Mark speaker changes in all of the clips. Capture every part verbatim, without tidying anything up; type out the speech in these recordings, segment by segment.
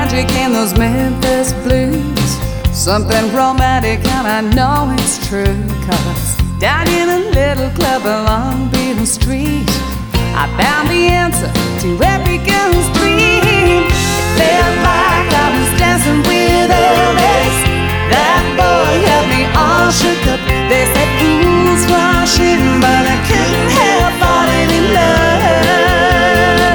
Speaker 1: magic in those Memphis blues, something romantic, and I know it's true. Cause down in a little club along Beale Street, I found the answer to every girl's dream. It felt like I was dancing with Elvis. That boy had me all shook up. They said fools rush in, but I couldn't help falling in love.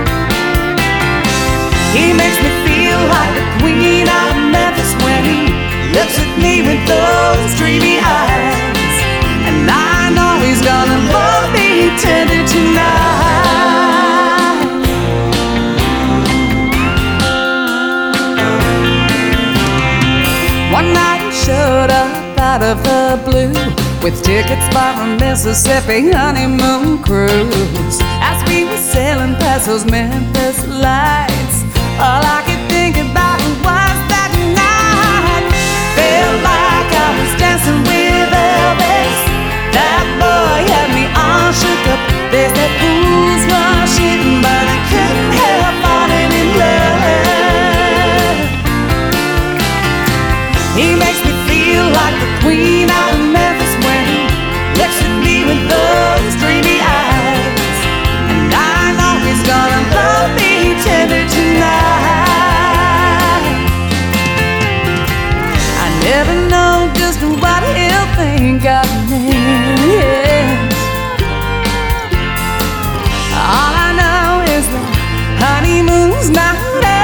Speaker 1: He makes me feel like the queen of Memphis when he looks at me with those dreamy eyes, and I know he's gonna love me tender tonight. One night he showed up out of the blue with tickets for a Mississippi honeymoon cruise. As we were sailing past those Memphis lights, all I could think about was that night. Felt like I was dancing with Elvis. That boy had me all shook up. They said fools rush in, but I couldn't help falling in love. He makes me feel like the queen out of Memphis when he looks at me with those dreamy eyes, and I know he's gonna love me tender tonight. I never know just what he'll think of me. All I know is the honeymoon's not